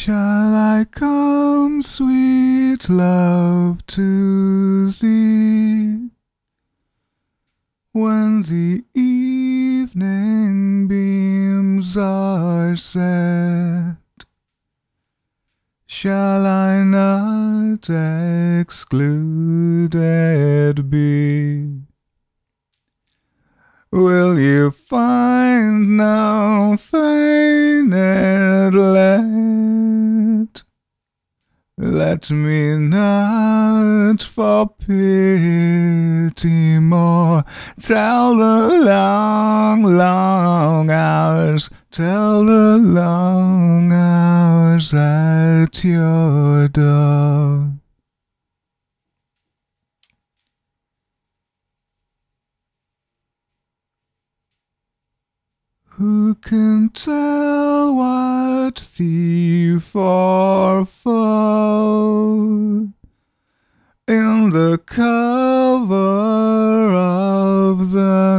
Shall I come, sweet love, to thee, when the evening beams are set? Shall I not excluded be? Will you find no feigned let me not for pity more tell the long, long hours, tell the long hours at your door. Who can tell what thief or foe in the cover of the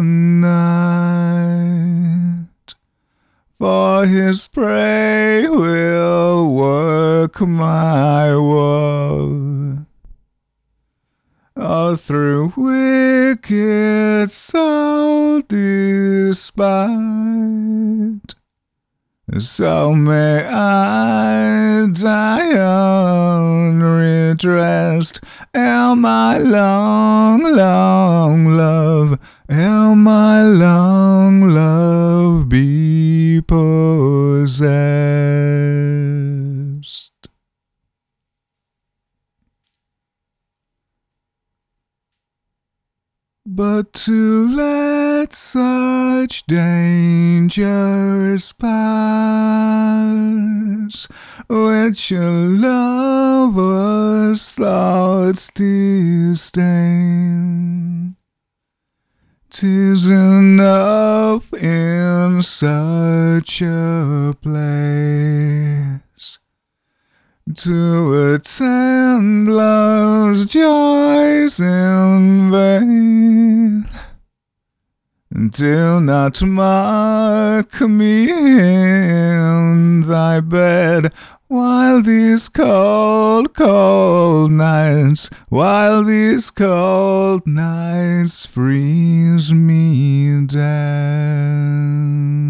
night for his prey will work my woe, or through wicked soul despite, so may I die unredressed, ere my long, long love, ere my long love be possessed. But to let such dangers pass, which a lover's thoughts disdain, 'tis enough in such a place to attend love's joys in vain. Do not mark me in thy bed while these cold, cold nights, while these cold nights freeze me dead.